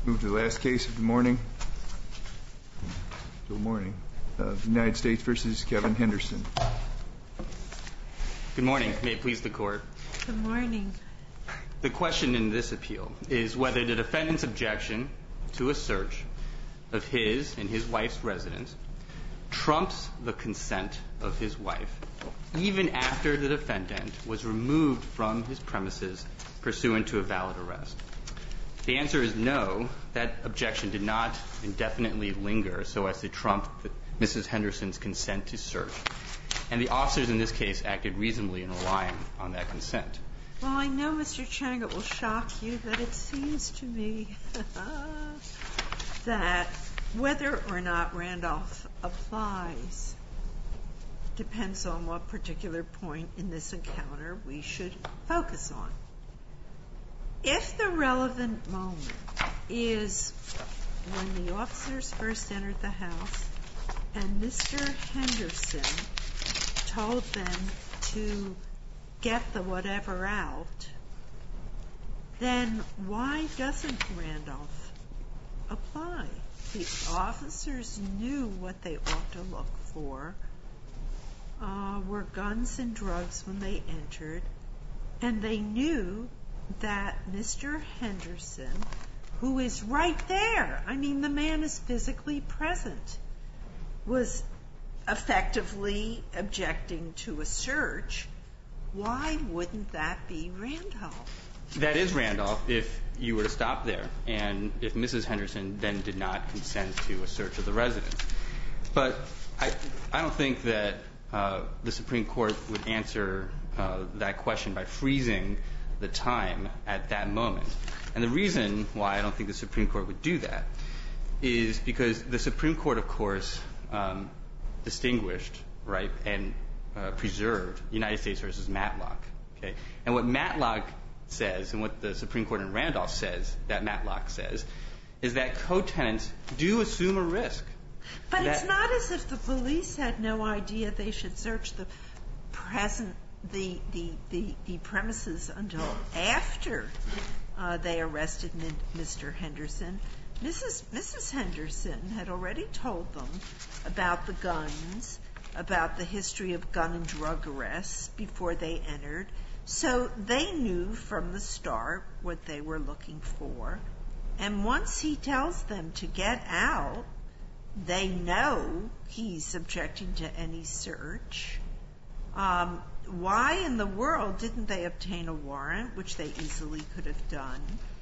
Move to the last case of the morning. Good morning. United States versus Kevin Henderson. Good morning. May it please the Court. Good morning. The question in this appeal is whether the defendant's objection to a search of his and his wife's residence trumps the consent of his wife, even after the defendant was removed from his premises pursuant to a valid arrest. The answer is no. That objection did not indefinitely linger so as to trump Mrs. Henderson's consent to search. And the officers in this case acted reasonably in relying on that consent. Well, I know, Mr. Chang, it will shock you, but it seems to me that whether or not Randolph applies depends on what particular point in this encounter we should focus on. If the relevant moment is when the officers first entered the house and Mr. Henderson told them to get the whatever out, then why doesn't Randolph apply? The officers knew what they ought to look for were guns and drugs when they entered, and they knew that Mr. Henderson, who is right there, I mean, the man is physically present, was effectively objecting to a search. Why wouldn't that be Randolph? That is Randolph if you were to stop there and if Mrs. Henderson then did not consent to a search of the residence. But I don't think that the Supreme Court would answer that question by freezing the time at that moment. And the reason why I don't think the Supreme Court would do that is because the Supreme Court, of course, distinguished, right, and preserved United States versus Matlock. Okay? And what Matlock says and what the Supreme Court in Randolph says, that Matlock says, is that co-tenants do assume a risk. But it's not as if the police had no idea they should search the premises until after they arrested Mr. Henderson. Mrs. Henderson had already told them about the guns, about the history of gun and drug arrests before they entered. So they knew from the start what they were looking for. And once he tells them to get out, they know he's objecting to any search. Why in the world didn't they obtain a warrant, which they easily could have done?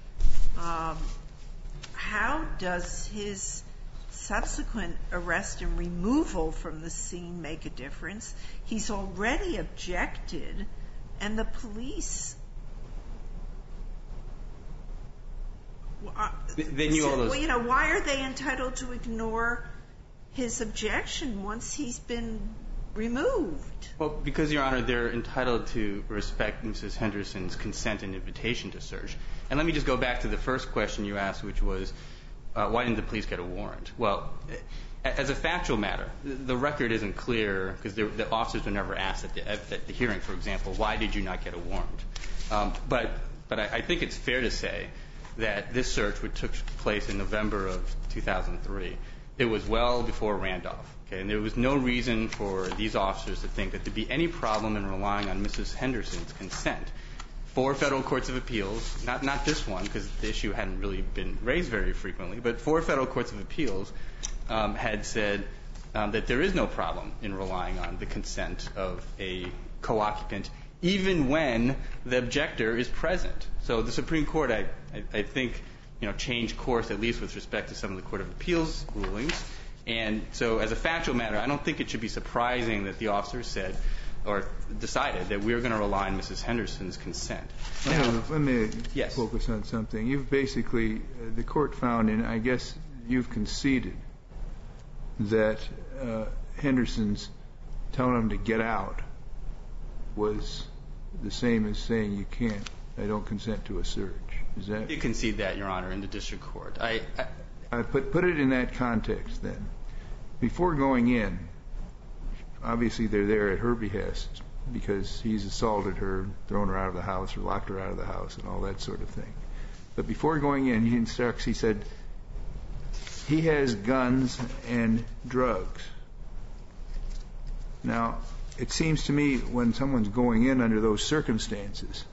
How does his subsequent arrest and removal from the scene make a difference? He's already objected, and the police... They knew all those... Well, you know, why are they entitled to ignore his objection once he's been removed? Well, because, Your Honor, they're entitled to respect Mrs. Henderson's consent and invitation to search. And let me just go back to the first question you asked, which was, why didn't the police get a warrant? Well, as a factual matter, the record isn't clear because the officers were never asked at the hearing, for example, why did you not get a warrant? But I think it's fair to say that this search, which took place in November of 2003, it was well before Randolph. Okay? And there was no reason for these officers to think that there'd be any problem in relying on Mrs. Henderson's consent. 4 federal courts of appeals, not this one because the issue hadn't really been raised very frequently, but 4 federal courts of appeals had said that there is no problem in relying on the consent of a co-occupant, even when the objector is present. So the Supreme Court, I think, changed course, at least with respect to some of the Court of Appeals rulings. And so as a factual matter, I don't think it should be surprising that the officers said or decided that we're going to rely on Mrs. Henderson's consent. Now, let me yes. focus on something. You've basically, the court found, and I guess you've conceded, that Henderson's telling him to get out was the same as saying you can't, I don't consent to a search. Is that? You concede that, Your Honor, in the district court. I put it in that context then. Before going in, obviously they're there at her behest because he's assaulted her, thrown her out of the house or locked her out of the house and all that sort of thing. But before going in, he instructs, he said, he has guns and drugs. Now, it seems to me when someone's going in under those circumstances,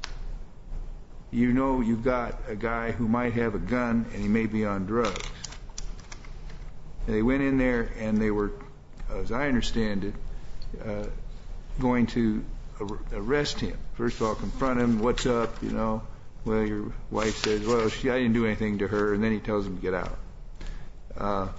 you know you've got a guy who might have a gun and he may be on drugs. And they went in there and they were, as I understand it, going to arrest him. First of all, confront him, what's up, you know. Well, your wife says, well, I didn't do anything to her, and then he tells him to get out.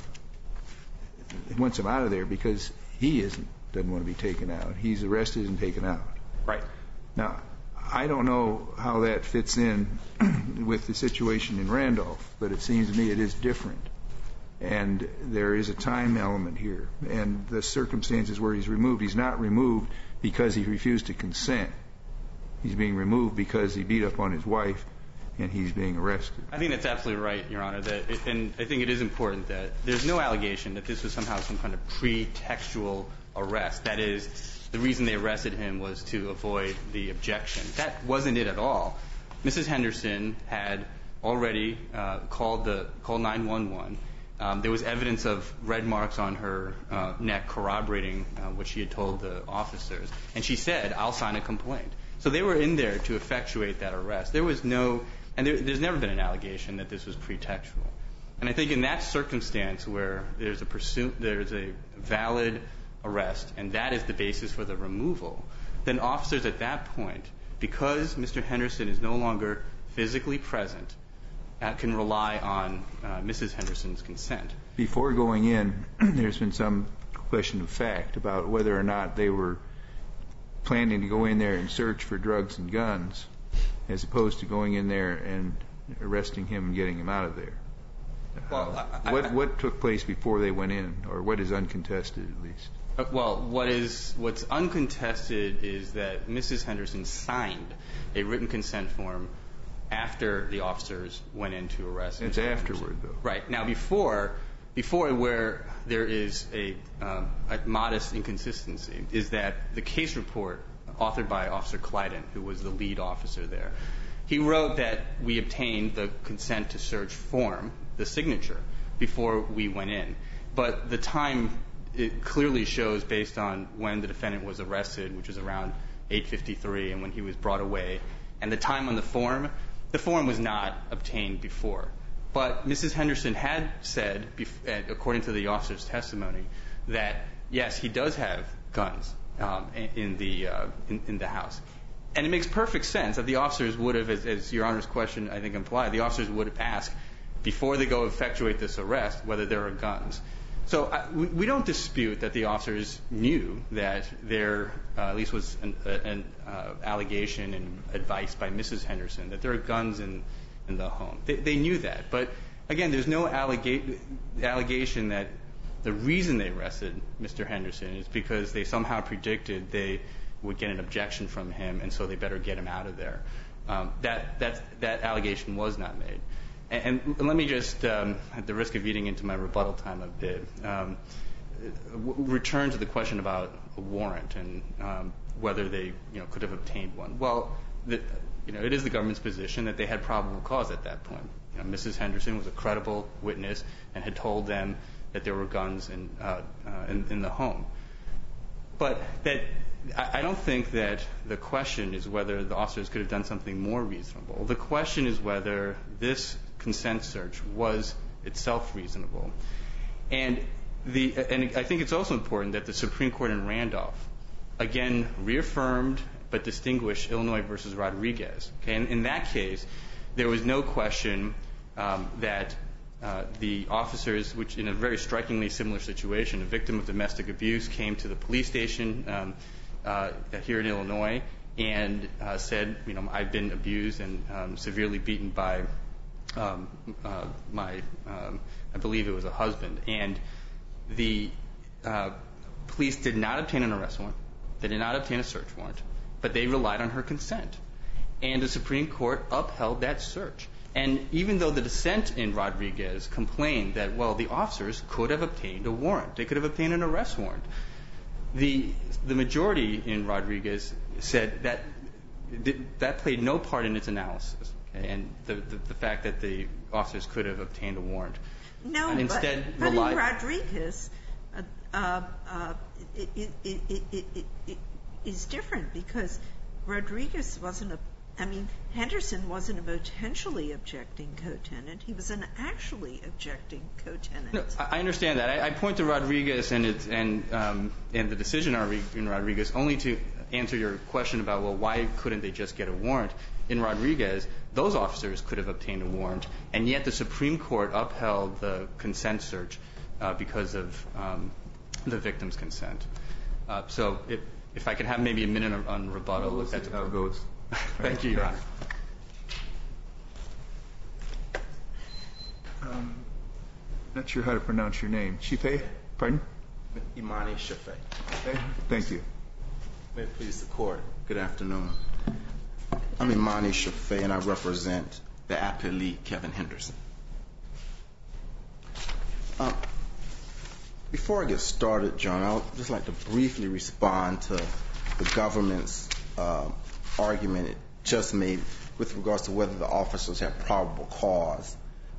He wants him out of there because he doesn't want to be taken out. He's arrested and taken out. Right. Now, I don't know how that fits in with the situation in Randolph, but it seems to me it is different. And there is a time element here. And the circumstances where he's removed, he's not removed because he refused to consent. He's being removed because he beat up on his wife and he's being arrested. I think that's absolutely right, Your Honor. And I think it is important that there's no allegation that this was somehow some kind of pretextual arrest. That is, the reason they arrested him was to avoid the objection. That wasn't it at all. Mrs. Henderson had already called 911. There was evidence of red marks on her neck corroborating what she had told the officers. And she said, I'll sign a complaint. So they were in there to effectuate that arrest. There was no, and there's never been an allegation that this was pretextual. And I think in that circumstance where there's a valid arrest, and that is the basis for the removal, then officers at that point, because Mr. Henderson is no longer physically present, can rely on Mrs. Henderson's consent. Before going in, there's been some question of fact about whether or not they were planning to go in there and search for drugs and guns, as opposed to going in there and arresting him and getting him out of there. Well, what took place before they went in, or what is uncontested at least? Well, what's uncontested is that Mrs. Henderson signed a written consent form after the officers went in to arrest him. It's afterward, though. Right. Now, before where there is a modest inconsistency is that the case report authored by Officer Clyden, who was the lead officer there, he wrote that we obtained the consent to search form, the signature, before we went in. But the time, it clearly shows based on when the defendant was arrested, which was around 8:53, and when he was brought away, and the time on the form was not obtained before. But Mrs. Henderson had said, according to the officer's testimony, that yes, he does have guns in the house. And it makes perfect sense that the officers would have, as Your Honor's question I think implied, the officers would have asked before they go effectuate this arrest whether there are guns. So we don't dispute that the officers knew that there at least was an allegation and advice by Mrs. Henderson that there are guns in the home. They knew that. But, again, there's no allegation that the reason they arrested Mr. Henderson is because they somehow predicted they would get an objection from him, and so they better get him out of there. That allegation was not made. And let me just, at the risk of eating into my rebuttal time a bit, return to the question about a warrant and whether they could have obtained one. Well, it is the government's position that they had probable cause at that point. Mrs. Henderson was a credible witness and had told them that there were guns in the home. But I don't think that the question is whether the officers could have done something more reasonable. The question is whether this consent search was itself reasonable. And I think it's also important that the Supreme Court in Randolph, again, reaffirmed but distinguished Illinois versus Rodriguez. Okay? And in that case, there was no question that the officers, which in a very strikingly similar situation, a victim of domestic abuse came to the police station here in Illinois and said, I've been abused and severely beaten by my, I believe it was a husband. And the police did not obtain an arrest warrant. They did not obtain a search warrant. But they relied on her consent. And the Supreme Court upheld that search. And even though the dissent in Rodriguez complained that, well, the officers could have obtained a warrant. They could have obtained an arrest warrant. The majority in Rodriguez said that that played no part in its analysis. and the fact that the officers could have obtained a warrant. No, and instead but in relied. Rodriguez, it is different because Rodriguez wasn't Henderson wasn't a potentially objecting co-tenant. He was an actually objecting co-tenant. No, I understand that. I point to Rodriguez and the decision in Rodriguez only to answer your question about, well, why couldn't they just get a warrant? In Rodriguez, those officers could have obtained a warrant, and yet the Supreme Court upheld the consent search because of the victim's consent. So if I could have maybe a minute on rebuttal. Let's see how it goes. Thank you, Your Honor. Not sure how to pronounce your name. Shife? Pardon? Imani Shife. Okay. Thank you. May it please the Court. Good afternoon. I'm Imani Shife, and I represent the appellee, Kevin Henderson. Before I get started, John, I would just like to briefly respond to the government's argument it just made with regards to whether the officers had probable cause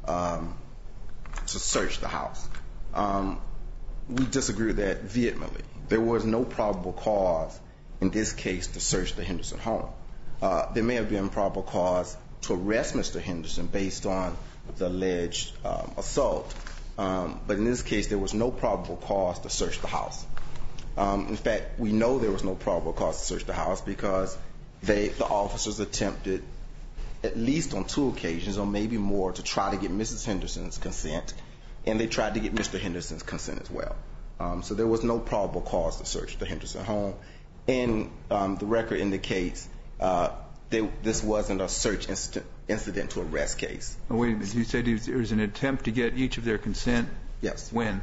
to search the house. We disagree with that vehemently. There was no probable cause in this case to search the Henderson home. There may have been probable cause to arrest Mr. Henderson based on the alleged assault, but in this case there was no probable cause to search the house. In fact, we know there was no probable cause to search the house because the officers attempted at least on 2 occasions or maybe more to try to get Mrs. Henderson's consent, and they tried to get Mr. Henderson's consent as well. So there was no probable cause to search the Henderson home, and the record indicates this wasn't a search incident to arrest case. Oh, wait a minute. You said there was an attempt to get each of their consent? Yes. When?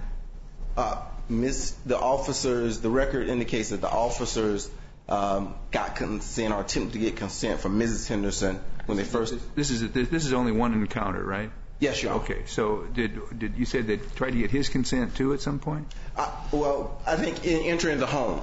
The record indicates that the officers got consent or attempted to get consent from Mrs. Henderson when they first. This is only one encounter, right? Yes, Your Honor. Okay. So did you say they tried to get his consent too at some point? Well, I think in entering the home,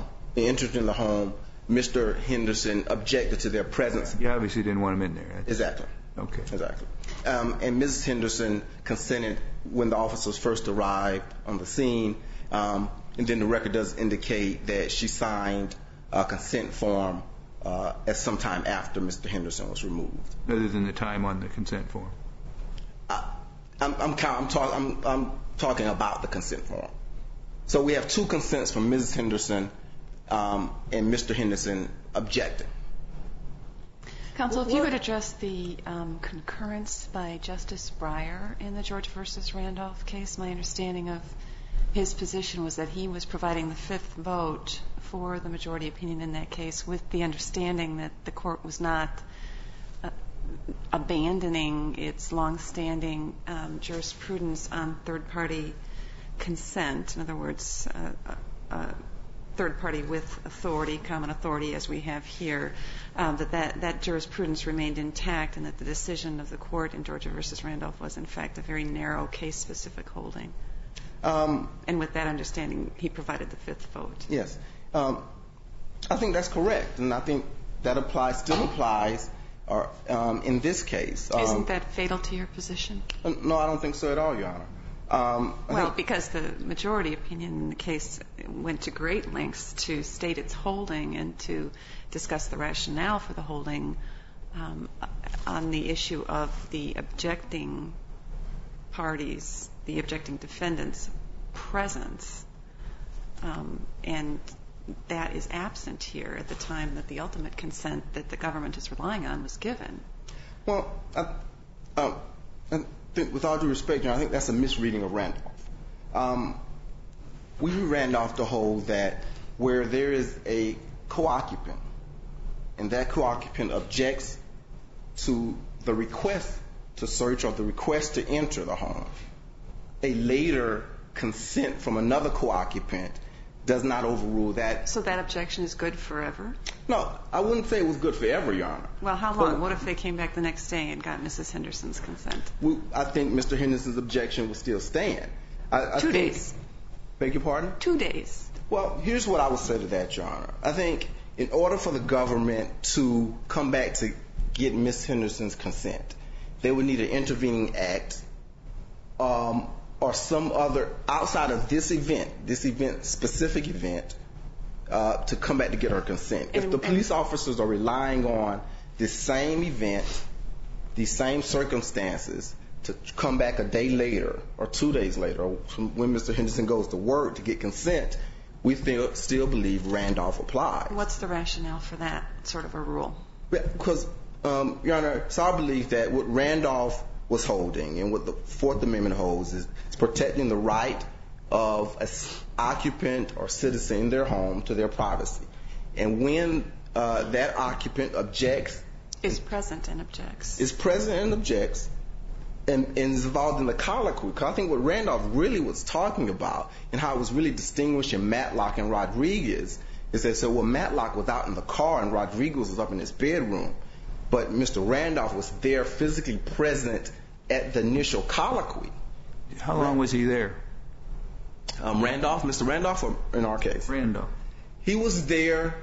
Mr. Henderson objected to their presence. You obviously didn't want him in there. Exactly. Okay. Exactly. And Mrs. Henderson consented when the officers first arrived on the scene, and then the record does indicate that she signed a consent form at some time after Mr. Henderson was removed. Other than the time on the consent form? I'm talking about the consent form. So we have 2 consents from Mrs. Henderson and Mr. Henderson objecting. Counsel, if you would address the concurrence by Justice Breyer in the George v. Randolph case. My understanding of his position was that he was providing the 5th vote for the majority opinion in that case with the understanding that the court was not abandoning its longstanding jurisprudence on third-party consent. In other words, third party with authority, common authority as we have here, that jurisprudence remained intact and that the decision of the court in Georgia v. Randolph was in fact a very narrow case-specific holding. And with that understanding, he provided the 5th vote. Yes. I think that's correct, and I think that still applies in this case. Isn't that fatal to your position? No, I don't think so at all, Your Honor. Well, because the majority opinion in the case went to great lengths to state its holding and to discuss the rationale for the holding on the issue of the objecting parties, the objecting defendants' presence. And that is absent here at the time that the ultimate consent that the government is relying on was given. Well, I think with all due respect, Your Honor, I think that's a misreading of Randolph. We read Randolph to hold that where there is a co-occupant and that co-occupant objects to the request to search or the request to enter the home, a later consent from another co-occupant does not overrule that. So that objection is good forever? No, I wouldn't say it was good forever, Your Honor. Well, how long? What if they came back the next day and got Mrs. Henderson's consent? I think Mr. Henderson's objection would still stand. 2 days. Beg your pardon? 2 days. Well, here's what I would say to that, Your Honor. I think in order for the government to come back to get Ms. Henderson's consent. They would need an intervening act or some other, outside of this specific event, to come back to get her consent. If the police officers are relying on this same event, these same circumstances, to come back a day later or 2 days later, or when Mr. Henderson goes to work to get consent, we still believe Randolph applies. What's the rationale for that sort of a rule? Because, Your Honor, it's our belief that what Randolph was holding and what the Fourth Amendment holds is protecting the right of an occupant or citizen in their home to their privacy. And when that occupant objects... Is present and objects. And is involved in the colloquy. Because I think what Randolph really was talking about and how it was really distinguishing Matlock and Rodriguez is that, so, well, Matlock was out in the car and Rodriguez was up in his bedroom. But Mr. Randolph was there physically present at the initial colloquy. How long was he there? Randolph? Mr. Randolph, or in our case? Randolph. He was there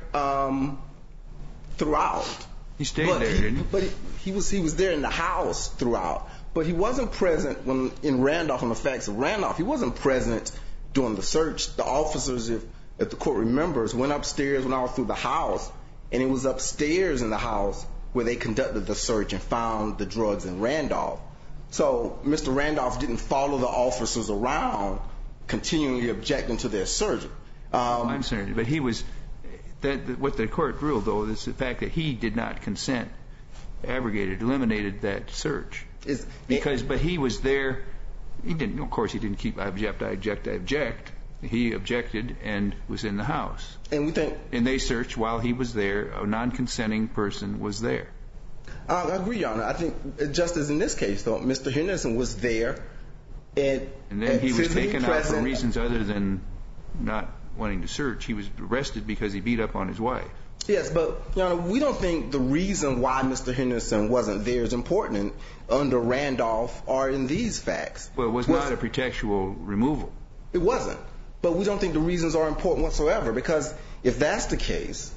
throughout. He stayed there, didn't he? But he was there in the house throughout. But he wasn't present in Randolph, on the facts of Randolph. He wasn't present during the search. The officers, if the court remembers, went upstairs, went all through the house, and it was upstairs in the house where they conducted the search and found the drugs in Randolph. So Mr. Randolph didn't follow the officers around, continually objecting to their search. I'm sorry, but he was... what the court ruled, though, is the fact that he did not consent, eliminated that search. But he was there. He didn't. Of course, he didn't keep I object. He objected and was in the house. And they searched while he was there. A non-consenting person was there. I agree, Your Honor. I think just as in this case, though, Mr. Henderson was there, and then he was taken out for reasons other than not wanting to search. He was arrested because he beat up on his wife. Yes, but, Your Honor, we don't think the reason why Mr. Henderson wasn't there is important under Randolph or in these facts. Well, it was not a pretextual removal. It wasn't. But we don't think the reasons are important whatsoever, because if that's the case,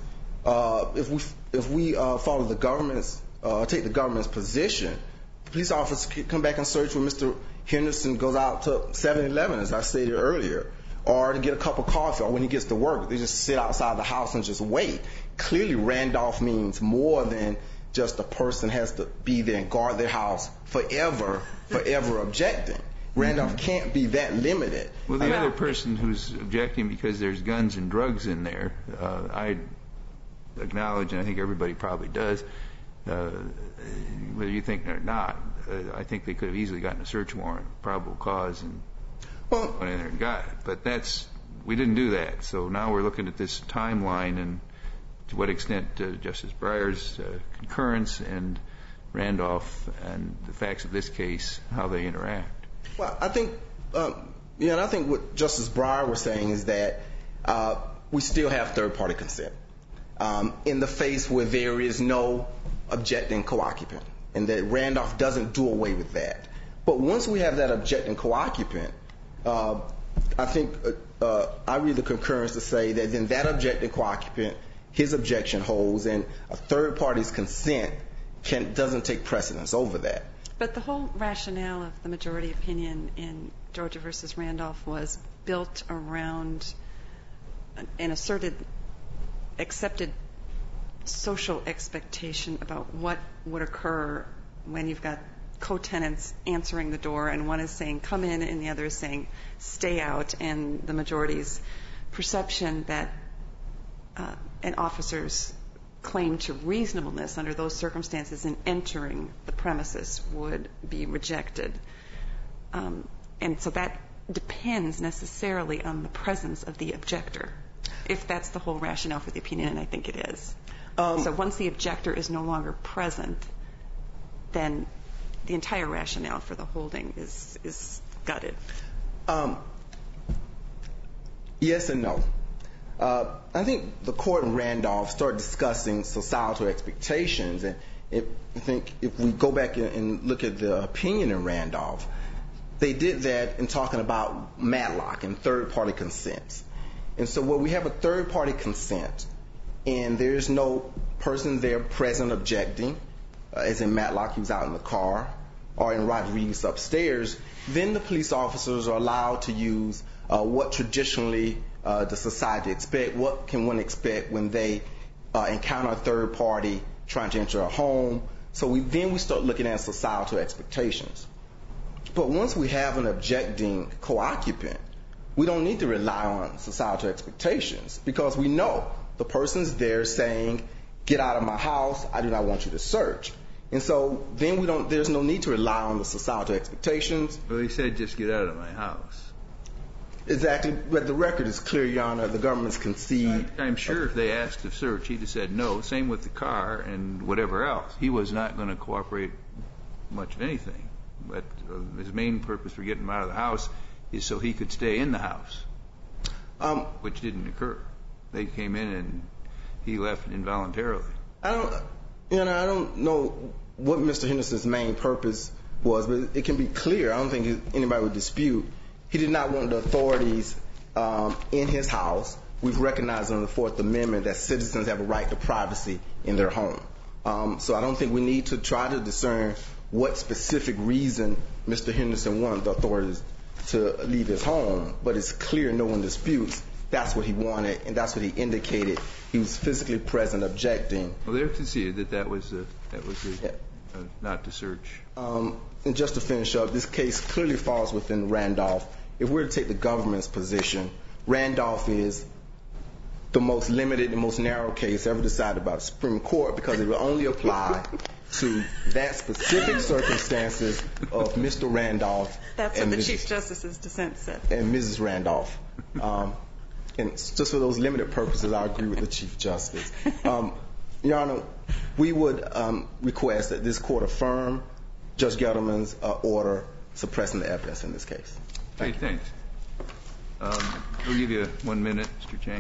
if we follow the government's, take the government's position, the police officers can come back and search when Mr. Henderson goes out to 7-Eleven, as I stated earlier, or to get a cup of coffee, or when he gets to work, they just sit outside the house and just wait. Clearly, Randolph means more than just a person has to be there and guard their house forever objecting. Randolph can't be that limited. Well, the other person who's objecting because there's guns and drugs in there, I acknowledge, and I think everybody probably does, whether you think or not, I think they could have easily gotten a search warrant, probable cause, and went in there and got it. But we didn't do that. So now we're looking at this timeline and to what extent Justice Breyer's concurrence and Randolph and the facts of this case, how they interact. Well, I think, I think what Justice Breyer was saying is that we still have third-party consent in the face where there is no objecting co-occupant, and that Randolph doesn't do away with that. But once we have that objecting co-occupant, I think I read the concurrence to say that then that objecting co-occupant, his objection holds, and a third party's consent doesn't take precedence over that. But the whole rationale of the majority opinion in Georgia v. Randolph was built around an accepted social expectation about what would occur when you've got co-tenants answering the door and one is saying come in and the other is saying stay out, and the majority's perception that an officer's claim to reasonableness under those circumstances in entering the premises would be rejected. And so that depends necessarily on the presence of the objector, if that's the whole rationale for the opinion, and I think it is. So once the objector is no longer present, then the entire rationale for the holding is gutted. Yes and no. I think the court in Randolph started discussing societal expectations, and I think if we go back and look at the opinion in Randolph, they did that in talking about Matlock and third-party consents. And so where we have a third-party consent and there's no person there present objecting, as in Matlock, he was out in the car, or in Rodriguez upstairs, then the police officers are allowed to use what traditionally the society expect. What can one expect when they encounter a third party trying to enter a home? So we start looking at societal expectations. But once we have an objecting co-occupant, we don't need to rely on societal expectations, because we know the person's there saying, "Get out of my house, I do not want you to search." And so then there's no need to rely on the societal expectations. Well, he said, "Just get out of my house." Exactly, but the record is clear, Your Honor. The government's concede. I'm sure if they asked to search, he'd have said no. Same with the car and whatever else. He was not going to cooperate much of anything. But his main purpose for getting him out of the house is so he could stay in the house, which didn't occur. They came in and he left involuntarily. I don't know what Mr. Henderson's main purpose was, but it can be clear. I don't think anybody would dispute. He did not want the authorities in his house. We've recognized under the Fourth Amendment that citizens have a right to privacy in their home. So I don't think we need to try to discern what specific reason Mr. Henderson wanted the authorities to leave his home, but it's clear, no one disputes, that's what he wanted, and that's what he indicated. He was physically present, objecting. Well, they're conceded that was not to search. And just to finish up, this case clearly falls within Randolph. If we're to take the government's position, Randolph is the most limited and most narrow case ever decided by the Supreme Court, because it will only apply to that specific circumstances of Mr. Randolph. That's what the Chief Justice's dissent said. And Mrs. Randolph. And just for those limited purposes, I agree with the Chief Justice. Your Honor, we would request that this court affirm Judge Gettleman's order suppressing the evidence in this case. Thank you. Thanks. We'll give you 1 minute, Mr. Chang.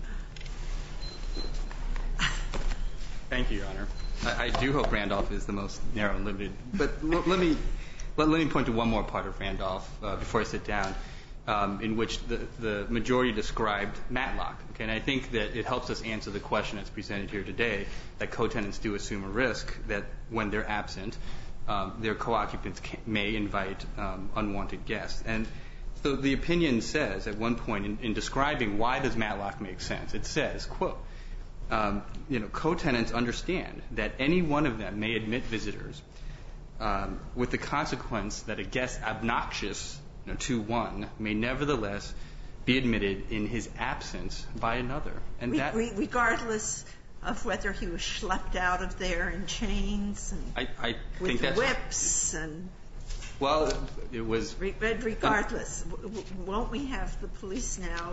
Thank you, Your Honor. I do hope Randolph is the most narrow and limited. But let me point to one more part of Randolph before I sit down, in which the majority described Matlock. Okay, and I think that it helps us answer the question that's presented here today, that co-tenants do assume a risk that when they're absent, their co-occupants may invite unwanted guests. And so the opinion says at one point in describing why does Matlock make sense, it says, quote, co-tenants understand that any one of them may admit visitors with the consequence that a guest obnoxious to one may nevertheless be admitted in his absence by another. And that, regardless of whether he was schlepped out of there in chains and I with think that's whips and... Well, it was... Regardless, won't we have the police now,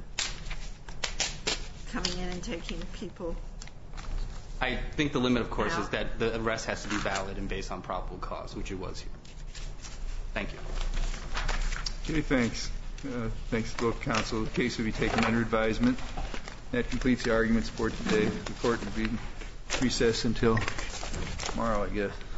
coming in and taking people? I think the limit, of course, is that the arrest has to be valid and based on probable cause, which it was here. Thank you. Okay, thanks. Thanks to both counsel. The case will be taken under advisement. That completes the arguments for today. The court will be recessed until tomorrow, I guess.